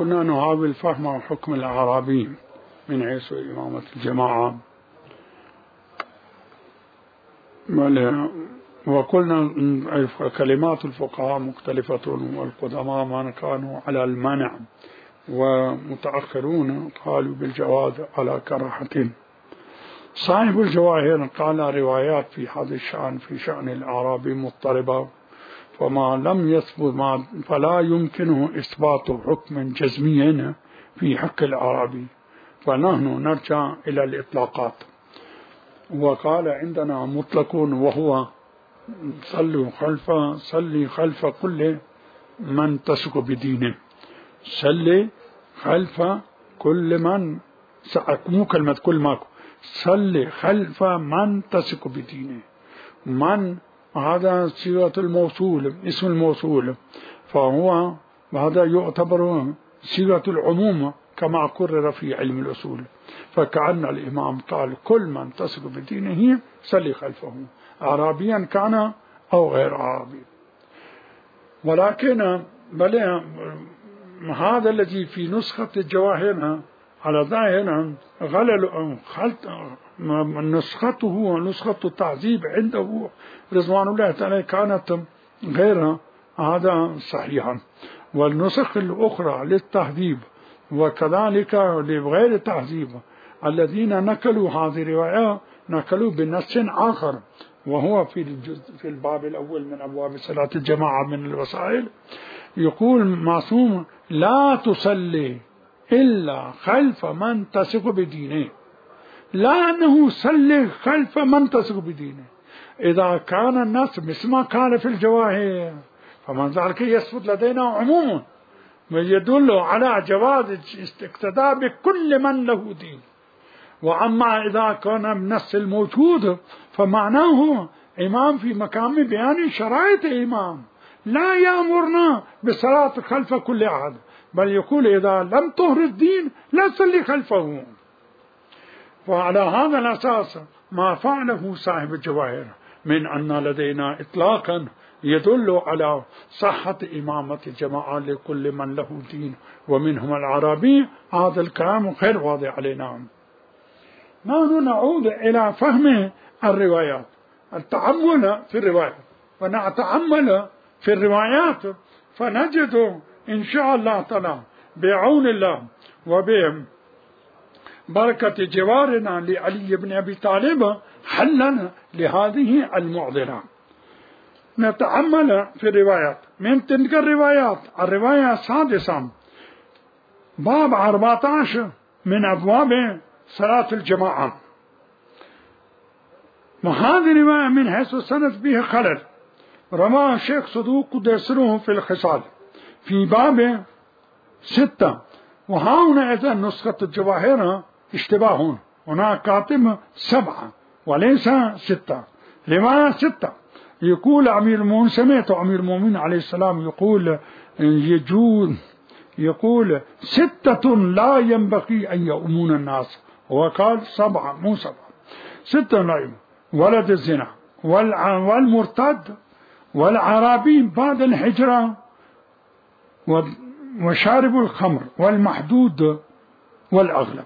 كنا نحاول فهم حكم الأعرابي من حيث إمامة الجماعة، وقلنا كلمات الفقهاء مختلفة، والقدماء من كانوا على المنع ومتأخرون قالوا بالجواز على كراهة. صاحب الجواهر قال روايات في هذا الشأن في شأن الأعرابي مضطربة، فما لم يثبت فلا يمكنه إثبات حكم جزمي في حق الأعرابي، فنحن نرجع إلى الإطلاقات. وقال عندنا مطلق وهو صلي خلف كل من تثق بدينه. صلي خلف كل من، مو كلمة كل ماكو، صلي خلف من تثق بدينه. من هذا صيغة الموصول، اسم الموصول، فهو هذا يعتبر صيغة العموم كما قرر في علم الأصول. فكأن الإمام قال كل من تثق بدينه صلي خلفه، أعرابيا كان أو غير أعرابي. ولكن هذا الذي في نسخة الجواهر على ظاهر غلل نسخته ونسخة التعذيب عنده رضوان الله تعالى كانت غير هذا صحيحا، والنسخ الأخرى للتهذيب وكذلك لغير التهذيب الذين نقلوا هذه الرواية نقلوا بنص آخر، وهو في الباب الأول من أبواب صلاة الجماعة من الوسائل، يقول معصوم لا تصلي إلا خلف من تثق بدينه، لا أنه صلي خلف من تثق بدينه. إذا كان الناس مثل ما قال في الجواهر فمن ذلك يثبت لدينا عموما ويدل على جواز الاقتداء بكل من له دين. وأما إذا كان النص الموجود فمعناه إمام في مقام بيان شرائط إمام، لا يأمرنا بالصلاة خلف كل أحد، بل يقول إذا لم تهر الدين لا تصلي خلفه. وعلى هذا الأساس ما فعله صاحب الجواهر من أن لدينا إطلاقا يدل على صحة إمامة الجماعة لكل من له دين ومنهم العربي، هذا الكلام غير واضح علينا. نحن نعود إلى فهم الروايات، التأمل في الروايات، ونتأمل في الروايات فنجد إن شاء الله تعالى بعون الله وببركة جوارنا لعلي بن أبي طالب حلا لهذه المعضلة. نتأمل في الروايات. من تلك الروايات الرواية السادسة باب 14 من أبواب صلاة الجماعة، وهذه الرواية من حيث السند فيها خلل. رواه الشيخ صدوق قدسره في الخصال في باب 6، وهنا إذا نسخة الجواهر اشتباه، هناك كاتب 7 وليس 6، رواية 6. يقول أمير المؤمنين، سمعت أمير المؤمنين عليه السلام يقول 6 لا ينبغي أن يؤمون الناس، هو قال 7 مو 7، 6 لا: ولد الزنا والمرتد والعرابي بعد الهجرة وشارب الخمر والمحدود والأغلب.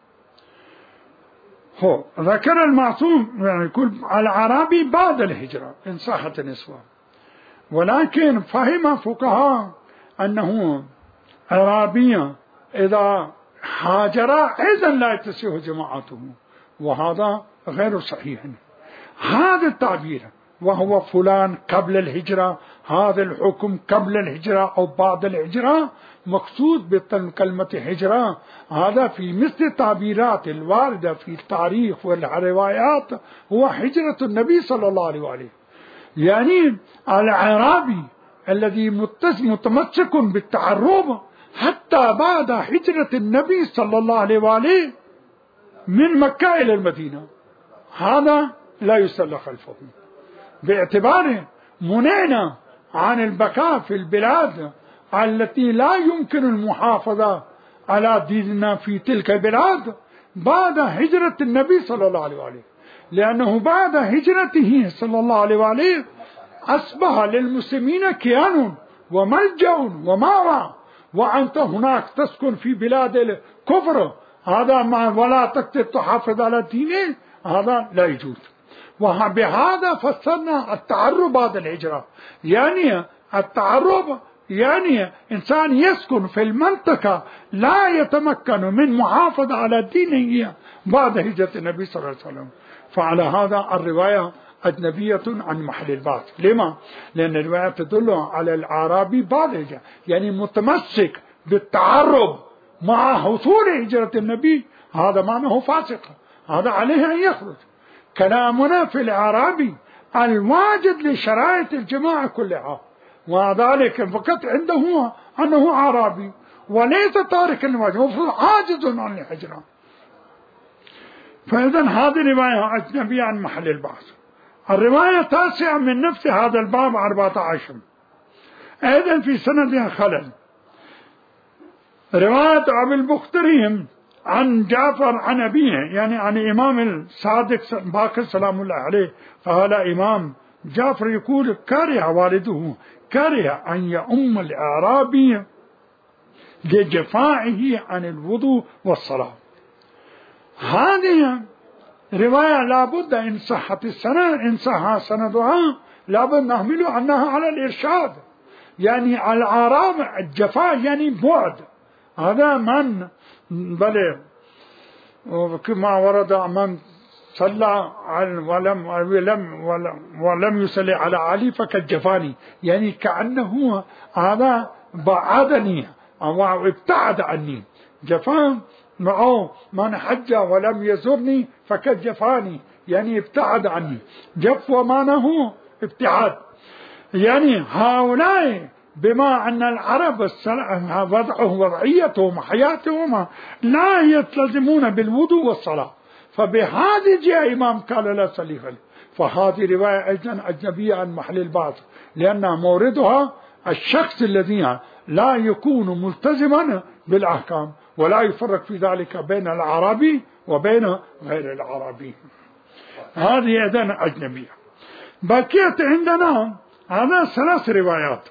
هو ذكر المعصوم يعني يقول العرابي بعد الهجرة إن صحت النسوة، ولكن فهم فقهاء أنه عرابي إذا هاجر إذا لا تصح جماعته، وهذا غير صحيح. هذا التعبير وهو فلان قبل الهجرة، هذا الحكم قبل الهجرة أو بعد الهجرة، مقصود بكلمة هجرة هذا في مثل التعبيرات الواردة في التاريخ والروايات هو هجرة النبي صلى الله عليه وآله. يعني العرابي الذي متمسك بالتعرب حتى بعد هجرة النبي صلى الله عليه وآله من مكة إلى المدينة، هذا لا يصلى خلفه، باعتباره منعنا عن البقاء في البلاد التي لا يمكن المحافظة على ديننا في تلك البلاد بعد هجرة النبي صلى الله عليه وآله، لأنه بعد هجرته صلى الله عليه وآله أصبح للمسلمين كيان وملجأ ومأوى وأنت هناك تسكن في بلاد الكفر هذا ولا تقدر تحافظ على دينه، هذا لا يجوز. وبهذا فسرنا التعرب بعد الهجرة. يعني التعرب يعني إنسان يسكن في المنطقة لا يتمكن من محافظة على دينه بعد هجرة النبي صلى الله عليه وسلم. فعلى هذا الرواية أجنبية عن محل البعث. لما؟ لأن الرواية تدل على الأعرابي بعد الهجرة، يعني متمسك بالتعرب مع حصول هجرة النبي، هذا معناه فاسق، هذا عليه أن يخرج. كلامنا في الأعرابي الواجد لشرائط الجماعة كلها، وذلك فقط عنده أنه أعرابي وليس تارك الواجب عاجز عن الهجرة. فإذا هذه رواية أجنبية عن محل البحث. الرواية التاسعة من نفس هذا الباب 14 أيضا في سندها خلل. رواية أبي البختري عن جعفر عن أبيه، يعني عن إمام الصادق باقر سلام الله عليه، قال إمام جعفر يقول كره والده كره أن يؤم الأعرابي لجفائه عن الوضوء والصلاة. هذه رواية لابد إن صحت السند إن صح سندها لابد نحمل أنها على الإرشاد، يعني على الأعراب الجفاء يعني بعد. هذا من بل كما ورد من صلى ولم يصلي على علي فكالجفاني، يعني كأنه هذا بعدني أو ابتعد عني. جفان معه من حج ولم يزرني فكالجفاني، يعني ابتعد عني. جف ومعنه ابتعاد. يعني هؤلاء بما أن العرب وضعيتهم حياتهم لا يلتزمون بالوضوء والصلاة، فبهذه جاء إمام قال لا صلي خلف. فهذه رواية أيضا أجنبية عن محل البعث، لأن موردها الشخص الذي لا يكون ملتزما بالأحكام ولا يفرق في ذلك بين العربي وبين غير العربي. هذه أيضا أجنبية. بقيت عندنا هذا 3 روايات.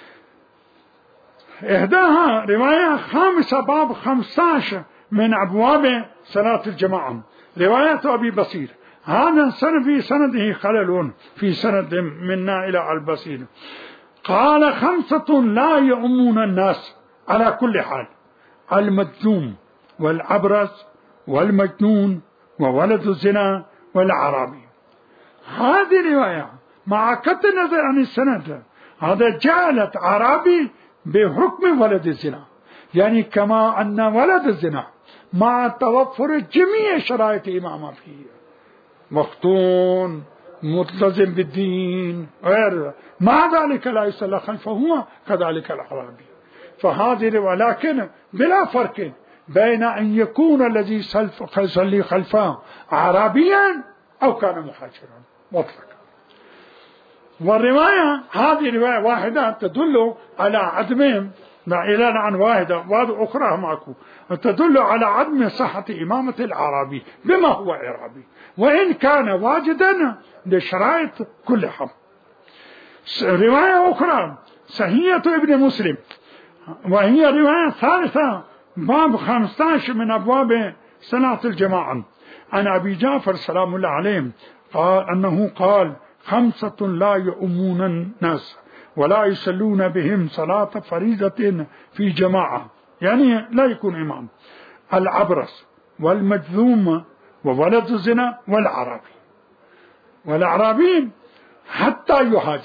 إحداها رواية 5 باب 15 من أبواب صلاة الجماعة، رواية أبي بصير. هذا في سنده خلل في سند منا إلى البصير. قال 5 لا يؤمون الناس على كل حال: المجذوم والعبرس والمجنون وولد الزنا والعرابي. هذه رواية مع قطع النظر عن السند هذا جعلت عربي بحكم ولد الزنا، يعني كما أن ولد الزنا مع توفر جميع شرائط إمامه فيه مختون ملتزم بالدين غير، مع ذلك لا يصلى خلفه كذلك العربي. فهذه ولكن بلا فرق بين أن يكون الذي يصلي خلفه عربيا أو كان محاجرا مطلقا. والرواية هذه رواية واحدة تدل على عدم إلى عن واحدة وأخرى معكم تدل على عدم صحة إمامة العربي بما هو عربي، وإن كان واجدا لشرائط كلها. رواية أخرى صحيحة ابن مسلم، وهي رواية ثالثة باب 15 من أبواب صلاة الجماعة، عن أبي جعفر سلام الله عليه قال أنه قال: 5 لا يؤمون الناس ولا يصلون بهم صلاة فريضة في جماعة، يعني لا يكون إمام: العبرس والمجذوم وولد الزنا والعربي. والعربي حتى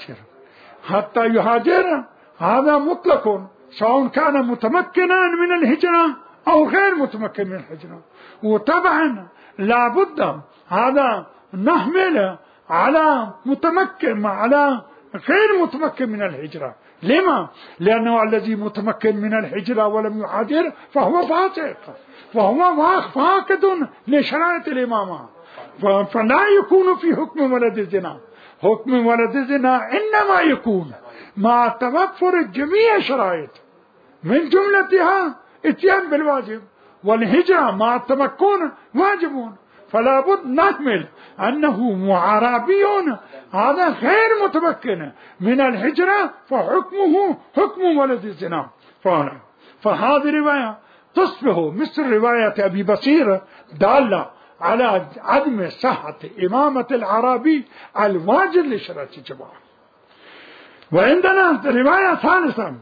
يهاجر هذا مطلق، سواء كان متمكنا من الهجرة أو غير متمكن من الهجرة. وطبعا لابد هذا نحمل على متمكن على غير متمكن من الهجرة. لما؟ لأنه الذي متمكن من الهجرة ولم يهاجر فهو فاسق، وهو فاقد لشرائط الإمامة، فلا يكون في حكم ولد الزنا. حكم ولد الزنا إنما يكون مع توفر جميع شرائط، من جملتها اتيان بالواجب، والهجرة مع التمكن واجب. فلا بد نحمل أنه عربي هذا غير متمكن من الهجرة فحكمه حكم ولد الزنا. فهذه رواية تصبح مثل رواية أبي بصير دالة على عدم صحة إمامة الأعرابي الواجب لشرعية الجماعة. وعندنا رواية ثالثة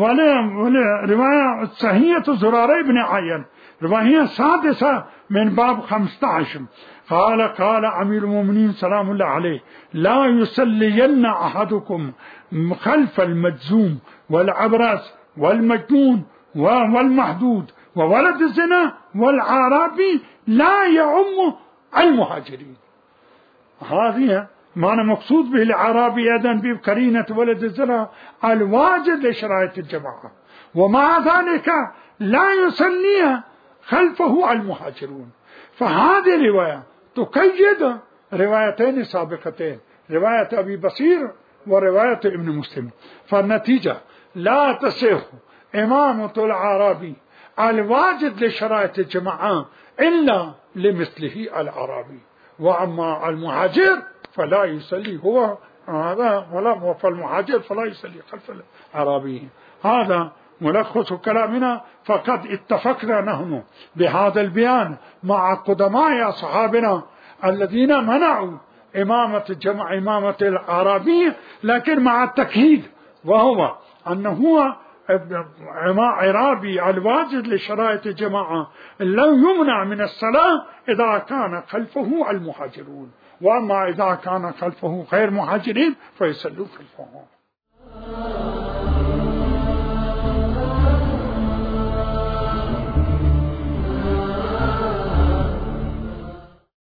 رواية صحيحة زرارة بن عين، رواية سادسة من باب 15. قال أمير المؤمنين سلام الله عليه: لا يصلين أحدكم خلف المجزوم والعبرس والمجنون والمحدود وولد الزنا والعربي لا يعم المهاجرين. هذه ما أنا مقصود به العربي أيضا بقرينة ولد الزنا الواجب لشرائع الجماعة، ومع ذلك لا يصلي خلفه المهاجرون. فهذه الرواية تقيد روايتين سابقتين، رواية أبي بصير ورواية ابن مسلم. فالنتيجة لا تصح إمامة الأعرابي الواجب لشرائع الجماعة إلا لمثله الأعرابي، وأما المهاجر فلا يصلي هو هذا، ولا فالمهاجر فلا يصلي خلف الأعرابي. هذا ملخص كلامنا. فقد اتفقنا نحن بهذا البيان مع قدماء أصحابنا الذين منعوا إمامة الأعرابي، لكن مع التكهيد، وهو أنه عرابي الواجد لشرائع الجماعة لا يمنع من الصلاة إذا كان خلفه المهاجرون، وأما إذا كان خلفه غير مهاجرين فيصلوا خلفه.